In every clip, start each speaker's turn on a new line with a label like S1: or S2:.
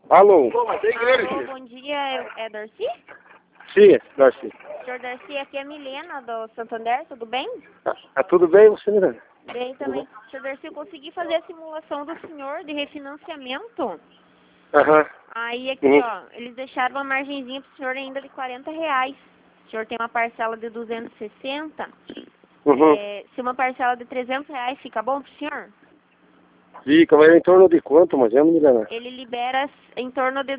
S1: Alô?
S2: Alô, bom dia, é Darcy?
S1: Sim, Darcy.
S2: Senhor Darcy, aqui é a Milena do Santander, tudo bem?
S1: Tá tudo bem, você, Milena?
S2: Bem também. Senhor Darcy, eu consegui fazer a simulação do senhor de refinanciamento.
S1: Aham.
S2: Aí aqui, ó, eles deixaram uma margenzinha pro senhor ainda de R$40. O senhor tem uma parcela de 260.
S1: Uhum.
S2: Se uma parcela de R$300 fica bom pro senhor?
S1: Fica, mas é em torno de quanto, mais ou menos, Milena?
S2: Ele libera em torno de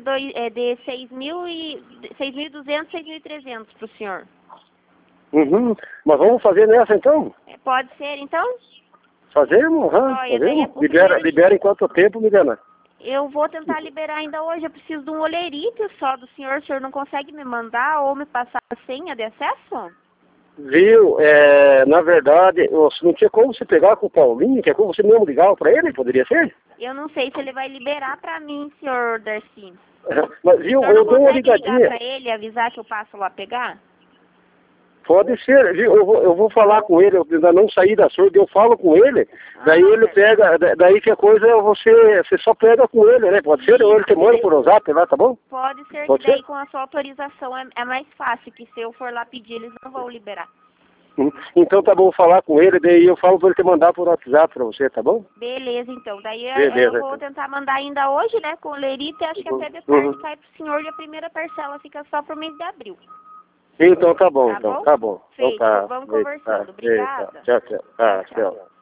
S2: 6.200, 6.300 pro senhor.
S1: Uhum. Mas vamos fazer nessa, então?
S2: Pode ser, então?
S1: Fazemos, aham,
S2: Olha, daí
S1: fazemos.
S2: o primeiro
S1: Libera em quanto tempo, Milena?
S2: Eu vou tentar liberar ainda hoje. Eu preciso de um olerite só do senhor. O senhor não consegue me mandar ou me passar a senha de acesso?
S1: Viu, na verdade, não tinha como você pegar com o Paulinho, que é como você mesmo ligava pra ele, poderia ser?
S2: Eu não sei se ele vai liberar pra mim, senhor Darcy.
S1: Mas, viu,
S2: O senhor
S1: eu
S2: não
S1: dou uma
S2: consegue ligar
S1: ligadinha.
S2: pra ele e avisar que eu passo lá pegar?
S1: Pode ser, viu? Eu vou falar com ele, eu ainda não saí da surda, eu falo com ele, daí ele pega, daí que a coisa você só pega com ele, né? Pode ser? Ou ele te manda por WhatsApp lá, tá bom?
S2: Pode ser,
S1: Pode
S2: que daí
S1: ser?
S2: com a sua autorização é mais fácil, que se eu for lá pedir, eles não vão liberar.
S1: Então tá bom, falar com ele, daí eu falo pra ele te mandar por WhatsApp pra você, tá bom?
S2: Beleza, então. Daí
S1: Beleza,
S2: eu vou
S1: então.
S2: tentar mandar ainda hoje, né, com o lerite, acho que até de tarde cai pro senhor e a primeira parcela fica só pro mês de abril.
S1: Então tá bom,
S2: Tá
S1: então,
S2: bom?
S1: tá bom. Então
S2: Feito.
S1: tá.
S2: Vamos
S1: Eita,
S2: conversando.
S1: eita.
S2: Obrigada.
S1: Tchau, tchau.
S2: Tchau, tchau.
S1: Tchau.